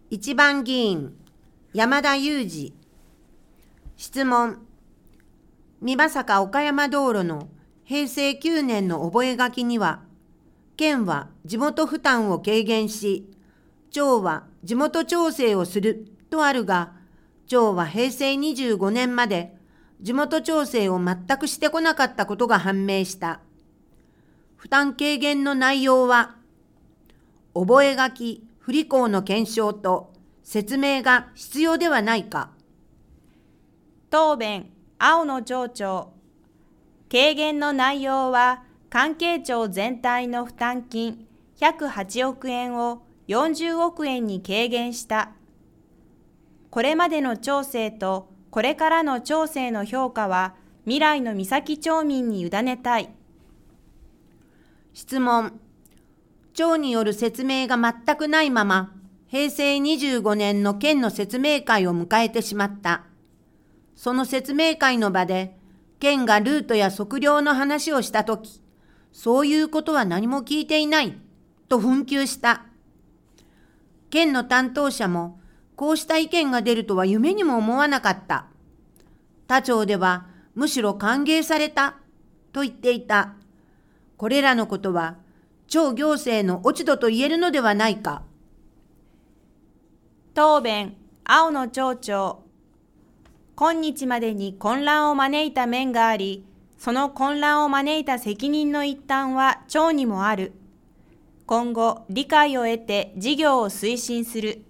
一番議員、山田裕二。質問。美作岡山道路の平成9年の覚書には、県は地元負担を軽減し、町は地元調整をするとあるが、町は平成25年まで地元調整を全くしてこなかったことが判明した。負担軽減の内容は、覚書不履行の検証と説明が必要ではないか。 答弁、青野町長。軽減の内容は、関係庁全体の負担金108億円を40億円に軽減した。これまでの町政とこれからの町政の評価は、未来の三崎町民に委ねたい。 質問。町による説明が全くないまま、平成25年の県の説明会を迎えてしまった。その説明会の場で、県がルートや測量の話をしたとき、そういうことは何も聞いていない、と紛糾した。県の担当者も、こうした意見が出るとは夢にも思わなかった。他町では、むしろ歓迎された、と言っていた。これらのことは、町行政の落ち度と言えるのではないか。 答弁、青野町長。今日までに混乱を招いた面があり、その混乱を招いた責任の一端は町にもある。今後、理解を得て事業を推進する。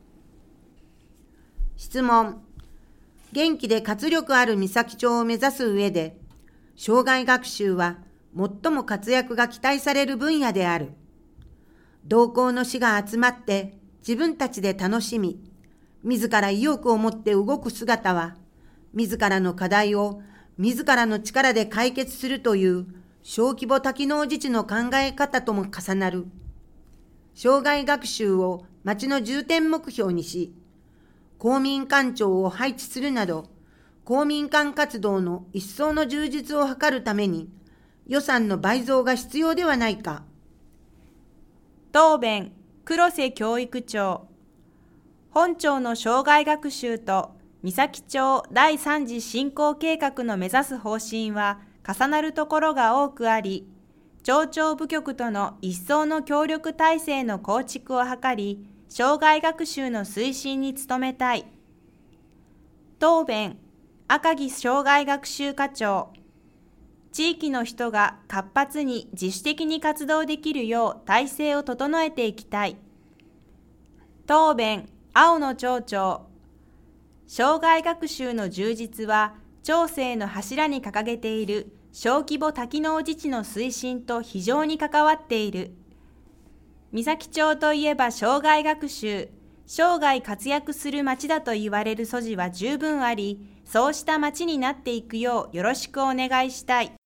質問。元気で活力ある三崎町を目指す上で、生涯学習は最も活躍が期待される分野である。同校の士が集まって自分たちで楽しみ、自ら意欲を持って動く姿は、自らの課題を自らの力で解決するという小規模多機能自治の考え方とも重なる。生涯学習を町の重点目標にし、公民館長を配置するなど、公民館活動の一層の充実を図るために、予算の倍増が必要ではないか。 答弁、黒瀬教育長。本町の生涯学習と三崎町第3次振興計画の目指す方針は重なるところが多くあり、町長部局との一層の協力体制の構築を図り、生涯学習の推進に努めたい。答弁、赤木生涯学習課長。地域の人が活発に自主的に活動できるよう体制を整えていきたい。答弁、青野町長。生涯学習の充実は、町政の柱に掲げている小規模多機能自治の推進と非常に関わっている。三崎町といえば生涯学習、生涯活躍する町だと言われる素地は十分あり、そうした町になっていくようよろしくお願いしたい。